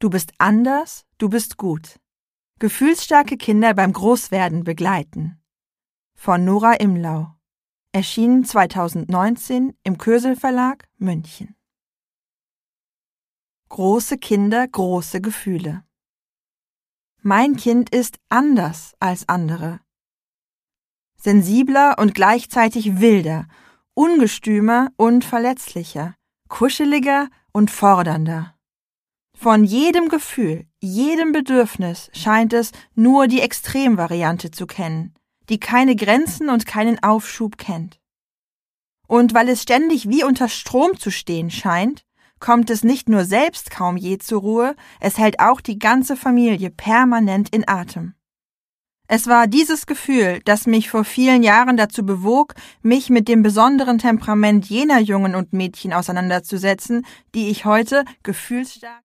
Du bist anders, du bist gut. Gefühlsstarke Kinder beim Großwerden begleiten. Von Nora Imlau. Erschienen 2019 im Kösel Verlag, München. Große Kinder, große Gefühle. Mein Kind ist anders als andere. Sensibler und gleichzeitig wilder, ungestümer und verletzlicher, kuscheliger und fordernder. Von jedem Gefühl, jedem Bedürfnis scheint es nur die Extremvariante zu kennen, die keine Grenzen und keinen Aufschub kennt. Und weil es ständig wie unter Strom zu stehen scheint, kommt es nicht nur selbst kaum je zur Ruhe, es hält auch die ganze Familie permanent in Atem. Es war dieses Gefühl, das mich vor vielen Jahren dazu bewog, mich mit dem besonderen Temperament jener Jungen und Mädchen auseinanderzusetzen, die ich heute gefühlsstark